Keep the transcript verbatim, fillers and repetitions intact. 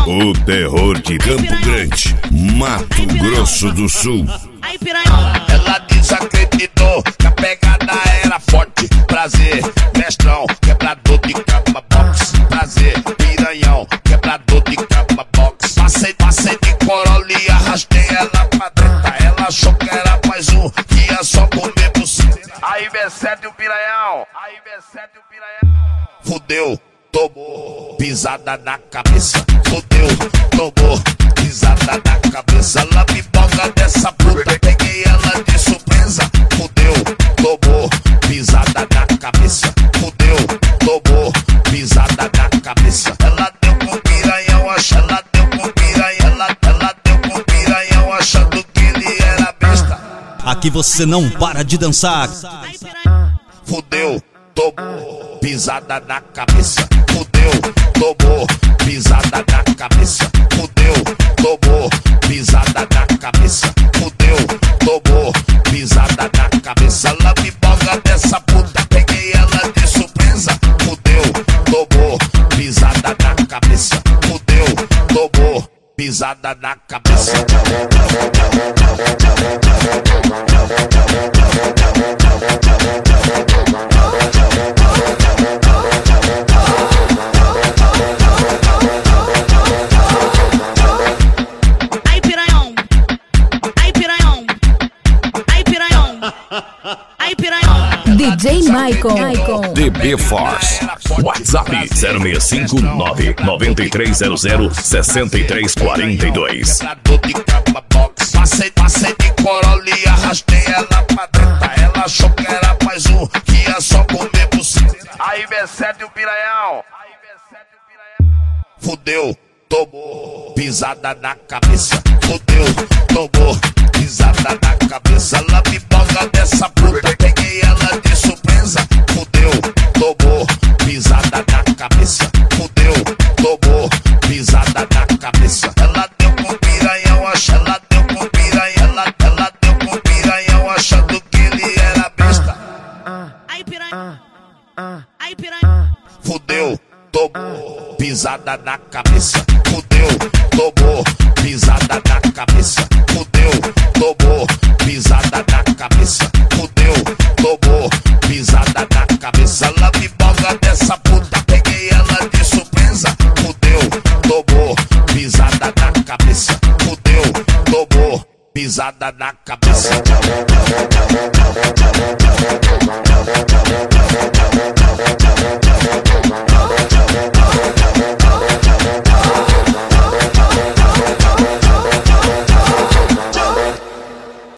O terror de Campo Grande, Mato Grosso do Sul. Aí, piranha. Ela desacreditou que a pegada era forte. Prazer, mestrão, quebrador de cama box. Prazer, piranhão, quebrador de cama box. Passei, passei de Corolla e arrastei ela pra dentro. Ela achou que era mais um, que ia só comer buceta. Aí vê sete o piranhão, aí vê sete o piranhão. Fudeu, tomou, pisada na cabeça. Fudeu, tomou, pisada na cabeça. Ela me boga dessa puta, peguei ela de surpresa. Fudeu, tomou, pisada na cabeça. Fudeu, tomou, pisada na cabeça. Ela deu com piranhão, acha, ela deu com piranha. Ela, ela deu com piranhão, achando que ele era besta. Aqui você não para de dançar. Fudeu, tomou, pisada na cabeça. Fudeu, tomou, pisada na cabeça. Fudeu, tomou, pisada na cabeça. Fudeu, tomou, pisada na cabeça. Ela me boga dessa puta, peguei ela de surpresa. Fudeu, tomou, pisada na cabeça. Fudeu, tomou, pisada na cabeça. D J Michael. D B Force. WhatsApp zero seis cinco nove nove três zero zero seis três quatro dois. Passei, passei de Corolla e arrastei ela pra dentro. Ela achou que era mais um, que ia só comer buceta. Aí vê sete o piranhão, aí vê sete o piranhão. Fudeu, tomou, pisada na cabeça. Fudeu, tomou, pisada na cabeça. Ela me boga dessa puta, peguei ela de surpresa. Fudeu, tomou, pisada na cabeça. Fudeu, tomou, pisada na cabeça. Ela deu com piranhão, acha, ela deu com piranha. Ela, ela deu com piranhão, achando que ele era besta. Aí, piranha. Aí, piranha. Fudeu, tomou, pisada na cabeça. Fudeu, tomou, pisada na cabeça. Fudeu, tomou, pisada na cabeça. Fudeu, tomou, pisada na cabeça. Ela me boga dessa puta, peguei ela de surpresa. Fudeu, tomou, pisada na cabeça. Fudeu, tomou, pisada na cabeça.